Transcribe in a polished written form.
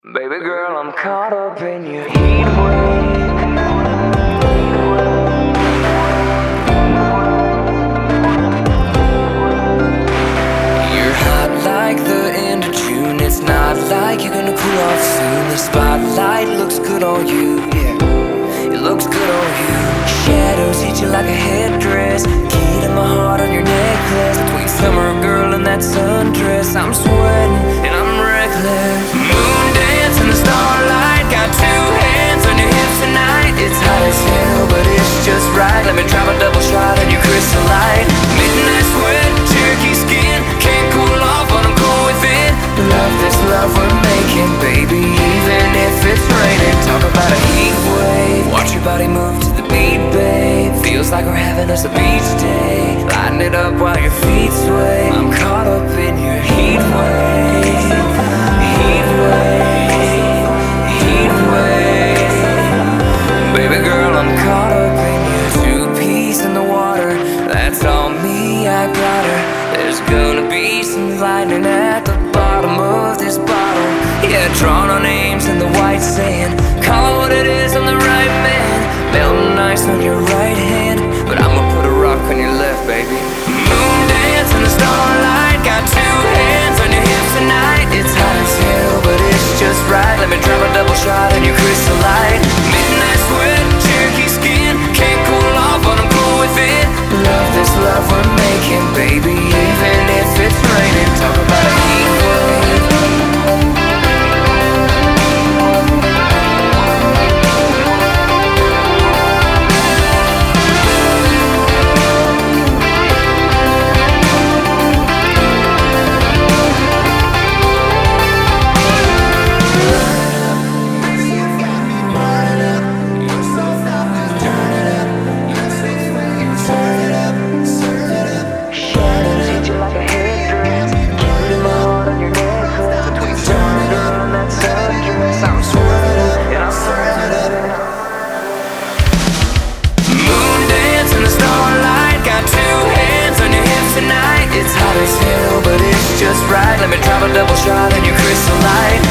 Baby girl, I'm caught up in your heat wave. You're hot like the end of June. It's not like you're gonna cool off soon. The spotlight looks good on you, yeah. It looks good on you. Shadows hit you like a headdress. Key to my heart on your necklace. Between summer girl and that sundress, I'm sweating and I'm reckless. Moon dance in the starlight. Got two hands on your hips tonight. It's hot as hell, but it's just right. Let me drop a double shot on your crystalline. Midnight sweat, Cherokee skin. Can't cool off, but I'm cool with it. Love this love we're making, baby, even if it's raining. Talk about a heat wave. Watch your body move to the beat, babe. Feels like we're having us a beach day. Lighten it up while your feet sway. I'm caught up in your heat wave. Heat wave. Heat wave. Baby girl, I'm caught up in your two-piece in the water. That's all me, I got her. There's gonna be some lightning at the bottom of this bottle. Yeah, drawn our names in the white sand. Call it what it is, I'm the right man. Melting ice on your right hand, but I'ma put a rock on your left, baby. Moon dance in the starlight. Got two hands on your hips tonight. It's hot as hell, but it's just right. Let me drop a double shot on your crystalline. Midnight sweat, Cherokee skin. Can't cool off, but I'm cool with it. Love this love we're making, baby, even if it's raining. Talk about a heat wave. Just right, let me drop a double shot on your crystalline.